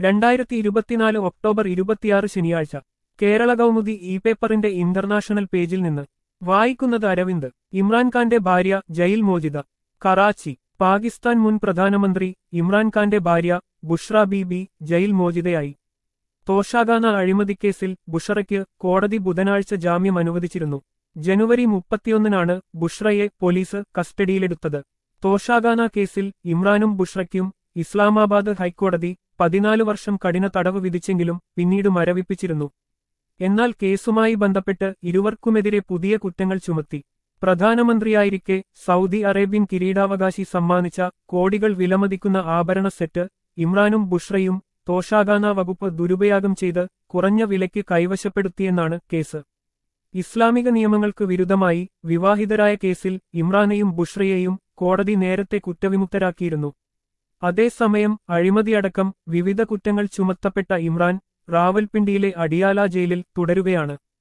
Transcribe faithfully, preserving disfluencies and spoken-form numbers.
രണ്ടായിരത്തി ഇരുപത്തിനാല് ഒക്ടോബർ ഇരുപത്തിയാറ് ശനിയാഴ്ച കേരള കൗമുദി ഇ പേപ്പറിന്റെ ഇന്റർനാഷണൽ പേജിൽ നിന്ന് വായിക്കുന്നത് അരവിന്ദ്. ഇമ്രാൻഖാന്റെ ഭാര്യ ജയിൽ മോചിത. കറാച്ചി. പാകിസ്ഥാൻ മുൻ പ്രധാനമന്ത്രി ഇമ്രാൻഖാന്റെ ഭാര്യ ബുഷ്ര ബീബി ജയിൽ മോചിതയായി. തോഷാഖാന അഴിമതിക്കേസിൽ ബുഷറയ്ക്ക് കോടതി ബുധനാഴ്ച ജാമ്യം അനുവദിച്ചിരുന്നു. ജനുവരി മുപ്പത്തിയൊന്നിനാണ് ബുഷ്രയെ പോലീസ് കസ്റ്റഡിയിലെടുത്തത്. തോഷാഖാന കേസിൽ ഇമ്രാനും ബുഷ്രയ്ക്കും ഇസ്ലാമാബാദ് ഹൈക്കോടതി പതിനാല് വർഷം കഠിന തടവ് വിധിച്ചെങ്കിലും പിന്നീട് മരവിപ്പിച്ചിരുന്നു. എന്നാൽ കേസുമായി ബന്ധപ്പെട്ട് ഇരുവർക്കുമെതിരെ പുതിയ കുറ്റങ്ങൾ ചുമത്തി. പ്രധാനമന്ത്രിയായിരിക്കെ സൗദി അറേബ്യൻ കിരീടാവകാശി സമ്മാനിച്ച കോടികൾ വിലമതിക്കുന്ന ആഭരണ സെറ്റ് ഇമ്രാനും ബുഷ്രയും തോഷാഖാന വകുപ്പ് ദുരുപയോഗം ചെയ്ത് കുറഞ്ഞ വിലയ്ക്ക് കൈവശപ്പെടുത്തിയെന്നാണ് കേസ്. ഇസ്ലാമിക നിയമങ്ങൾക്ക് വിരുദ്ധമായി വിവാഹിതരായ കേസിൽ ഇമ്രാനെയും ബുഷ്രയെയും കോടതി നേരത്തെ കുറ്റവിമുക്തരാക്കിയിരുന്നു. അതേസമയം അഴിമതിയടക്കം വിവിധ കുറ്റങ്ങൾ ചുമത്തപ്പെട്ട ഇമ്രാൻ റാവൽപിണ്ടിയിലെ അഡിയാല ജയിലിൽ തുടരുകയാണ്.